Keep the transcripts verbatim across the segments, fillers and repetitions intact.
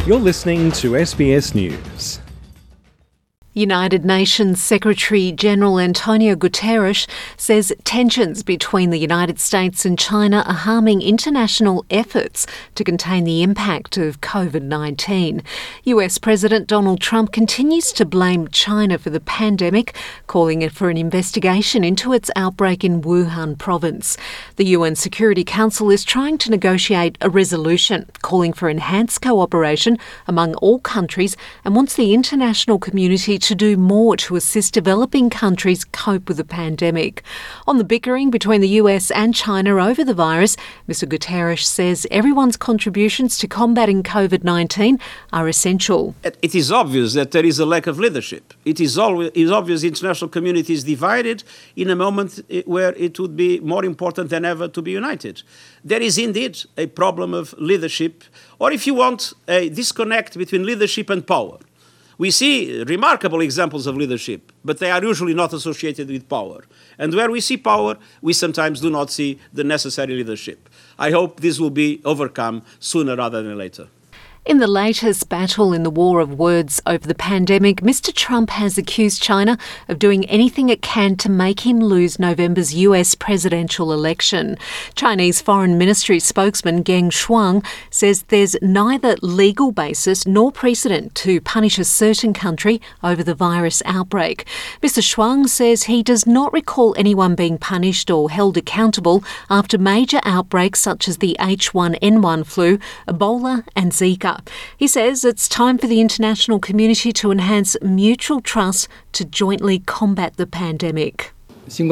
You're listening to S B S News. United Nations Secretary-General Antonio Guterres says tensions between the United States and China are harming international efforts to contain the impact of COVID nineteen. U S President Donald Trump continues to blame China for the pandemic, calling it for an investigation into its outbreak in Wuhan province. The U N Security Council is trying to negotiate a resolution calling for enhanced cooperation among all countries and wants the international community to to do more to assist developing countries cope with the pandemic. On the bickering between the U S and China over the virus, Mister Guterres says everyone's contributions to combating COVID nineteen are essential. It is obvious that there is a lack of leadership. It is, always, it is obvious the international community is divided in a moment where it would be more important than ever to be united. There is indeed a problem of leadership, or if you want, a disconnect between leadership and power. We see remarkable examples of leadership, but they are usually not associated with power. And where we see power, we sometimes do not see the necessary leadership. I hope this will be overcome sooner rather than later. In the latest battle in the war of words over the pandemic, Mister Trump has accused China of doing anything it can to make him lose November's U S presidential election. Chinese Foreign Ministry spokesman Geng Shuang says there's neither legal basis nor precedent to punish a certain country over the virus outbreak. Mister Shuang says he does not recall anyone being punished or held accountable after major outbreaks such as the H one N one flu, Ebola and Zika. He says it's time for the international community to enhance mutual trust to jointly combat the pandemic. The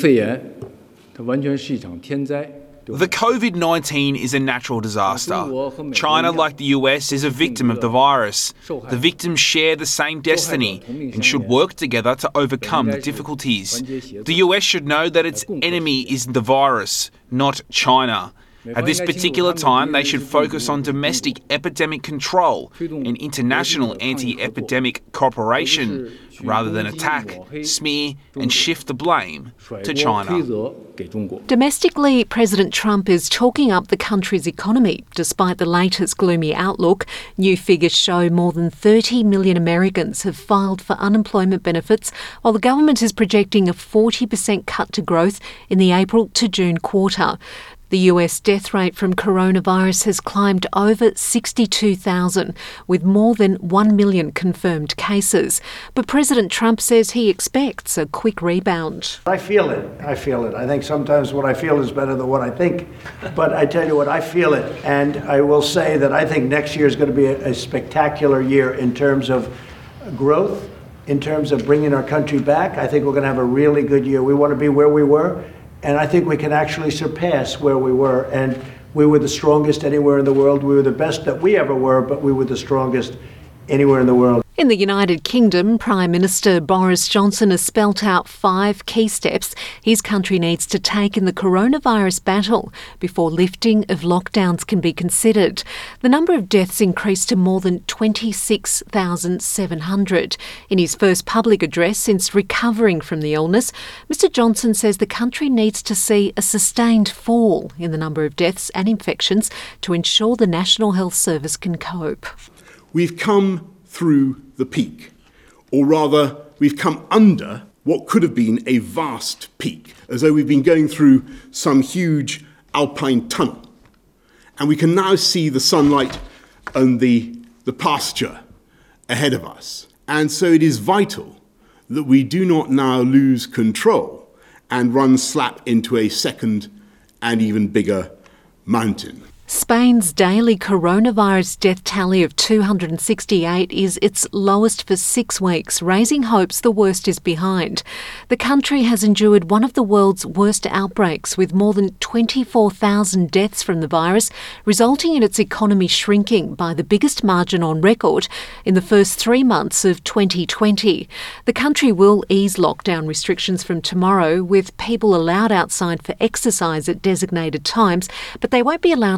COVID nineteen is a natural disaster. China, like the U S, is a victim of the virus. The victims share the same destiny and should work together to overcome the difficulties. The U S should know that its enemy is the virus, not China. At this particular time, they should focus on domestic epidemic control and international anti-epidemic cooperation rather than attack, smear and shift the blame to China. Domestically, President Trump is talking up the country's economy. Despite the latest gloomy outlook, new figures show more than thirty million Americans have filed for unemployment benefits, while the government is projecting a forty percent cut to growth in the April to June quarter. The U S death rate from coronavirus has climbed over sixty-two thousand, with more than one million confirmed cases. But President Trump says he expects a quick rebound. I feel it. I feel it. I think sometimes what I feel is better than what I think. But I tell you what, I feel it. And I will say that I think next year is going to be a, a spectacular year in terms of growth, in terms of bringing our country back. I think we're going to have a really good year. We want to be where we were. And I think we can actually surpass where we were. And we were the strongest anywhere in the world. We were the best that we ever were, but we were the strongest anywhere in the world. In the United Kingdom, Prime Minister Boris Johnson has spelt out five key steps his country needs to take in the coronavirus battle before lifting of lockdowns can be considered. The number of deaths increased to more than twenty-six thousand seven hundred. In his first public address since recovering from the illness, Mister Johnson says the country needs to see a sustained fall in the number of deaths and infections to ensure the National Health Service can cope. We've come through the peak, or rather, we've come under what could have been a vast peak, as though we've been going through some huge alpine tunnel. And we can now see the sunlight and the, the pasture ahead of us. And so it is vital that we do not now lose control and run slap into a second and even bigger mountain. Spain's daily coronavirus death tally of two hundred sixty-eight is its lowest for six weeks, raising hopes the worst is behind. The country has endured one of the world's worst outbreaks, with more than twenty-four thousand deaths from the virus, resulting in its economy shrinking by the biggest margin on record in the first three months of twenty twenty. The country will ease lockdown restrictions from tomorrow, with people allowed outside for exercise at designated times, but they won't be allowed to travel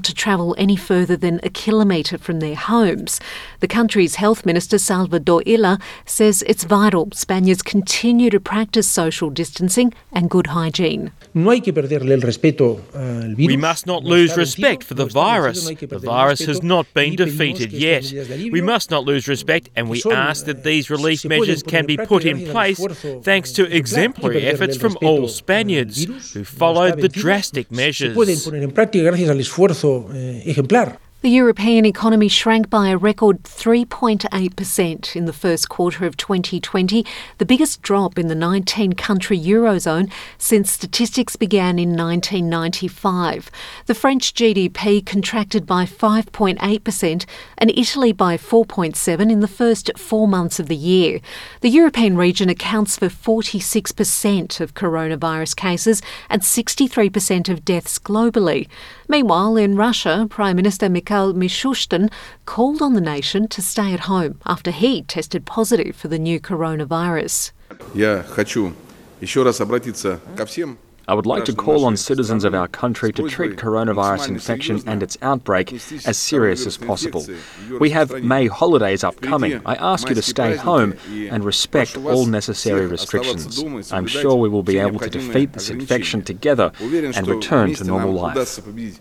travel any further than a kilometre from their homes. The country's health minister, Salvador Illa, says it's vital Spaniards continue to practice social distancing and good hygiene. We must not lose respect for the virus. The virus has not been defeated yet. We must not lose respect, and we ask that these relief measures can be put in place thanks to exemplary efforts from all Spaniards who followed the drastic measures. The European economy shrank by a record three point eight percent in the first quarter of twenty twenty, the biggest drop in the nineteen-country Eurozone since statistics began in nineteen ninety-five. The French G D P contracted by five point eight percent and Italy by four point seven percent in the first four months of the year. The European region accounts for forty-six percent of coronavirus cases and sixty-three percent of deaths globally. Meanwhile, in Russia, Prime Minister Mikhail Mishustin called on the nation to stay at home after he tested positive for the new coronavirus. I would like to call on citizens of our country to treat coronavirus infection and its outbreak as serious as possible. We have May holidays upcoming. I ask you to stay home and respect all necessary restrictions. I'm sure we will be able to defeat this infection together and return to normal life.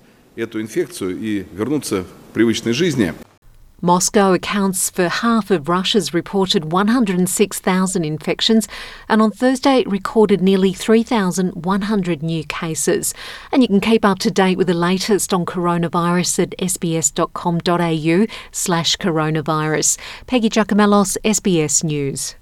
Moscow accounts for half of Russia's reported one hundred six thousand infections, and on Thursday it recorded nearly three thousand one hundred new cases. And you can keep up to date with the latest on coronavirus at sbs.com.au slash coronavirus. Peggy Giacomellos, S B S News.